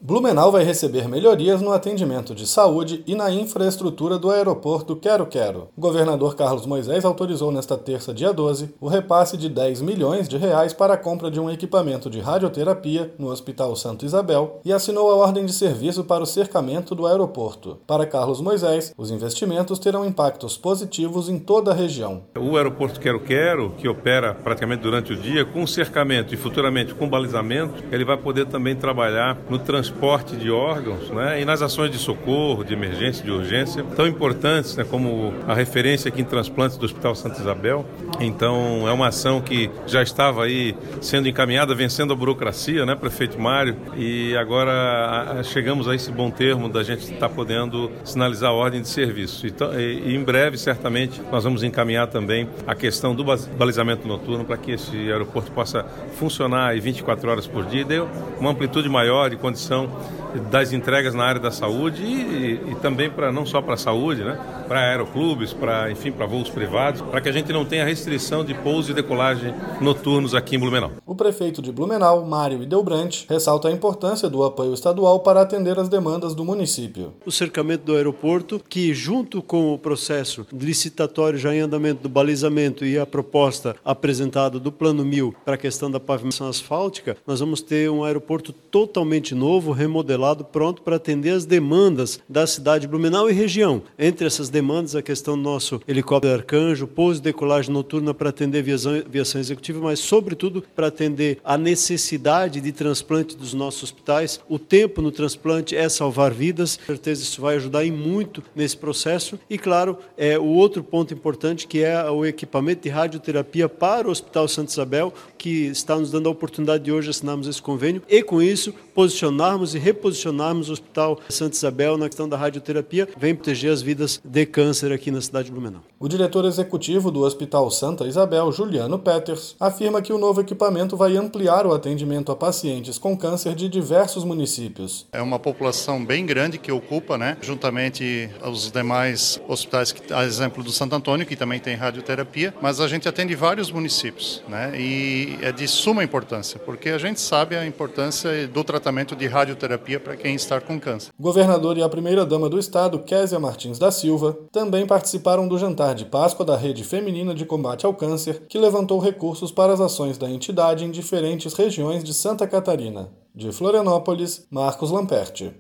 Blumenau vai receber melhorias no atendimento de saúde e na infraestrutura do aeroporto Quero-Quero. O governador Carlos Moisés autorizou nesta terça, dia 12, o repasse de R$10 milhões para a compra de um equipamento de radioterapia no Hospital Santa Isabel e assinou a ordem de serviço para o cercamento do aeroporto. Para Carlos Moisés, os investimentos terão impactos positivos em toda a região. O aeroporto Quero-Quero, que opera praticamente durante o dia, com cercamento e futuramente com balizamento, ele vai poder também trabalhar no transporte de órgãos, né, e nas ações de socorro, de emergência, de urgência, tão importantes, né, como a referência aqui em transplantes do Hospital Santa Isabel. Então, é uma ação que já estava aí sendo encaminhada, vencendo a burocracia, né, prefeito Mário, e agora chegamos a esse bom termo da gente estar podendo sinalizar a ordem de serviço. Então, e em breve, certamente, nós vamos encaminhar também a questão do balizamento noturno para que esse aeroporto possa funcionar aí 24 horas por dia e dê uma amplitude maior de condição das entregas na área da saúde e também não só para a saúde, né? Para aeroclubes, para voos privados, para que a gente não tenha restrição de pouso e decolagem noturnos aqui em Blumenau. O prefeito de Blumenau, Mário Idelbrant, ressalta a importância do apoio estadual para atender as demandas do município. O cercamento do aeroporto, que junto com o processo licitatório já em andamento do balizamento e a proposta apresentada do Plano 1000 para a questão da pavimentação asfáltica, nós vamos ter um aeroporto totalmente novo, remodelado, pronto para atender as demandas da cidade de Blumenau e região. Entre essas demandas, a questão do nosso helicóptero Arcanjo, pouso e decolagem noturna para atender aviação executiva, mas sobretudo para atender a necessidade de transplante dos nossos hospitais. O tempo no transplante é salvar vidas, com certeza isso vai ajudar em muito nesse processo. E claro, o outro ponto importante que é o equipamento de radioterapia para o Hospital Santa Isabel, que está nos dando a oportunidade de hoje assinarmos esse convênio e com isso posicionarmos e reposicionarmos o Hospital Santa Isabel na questão da radioterapia, vem proteger as vidas de câncer aqui na cidade de Blumenau. O diretor executivo do Hospital Santa Isabel, Juliano Peters, afirma que o novo equipamento vai ampliar o atendimento a pacientes com câncer de diversos municípios. É uma população bem grande que ocupa, né, juntamente aos demais hospitais, a exemplo do Santo Antônio, que também tem radioterapia, mas a gente atende vários municípios, né, e é de suma importância, porque a gente sabe a importância do tratamento de radioterapia para quem está com câncer. O governador e a primeira-dama do estado, Kézia Martins da Silva, também participaram do jantar de Páscoa da Rede Feminina de Combate ao Câncer, que levantou recursos para as ações da entidade em diferentes regiões de Santa Catarina. De Florianópolis, Marcos Lamperti.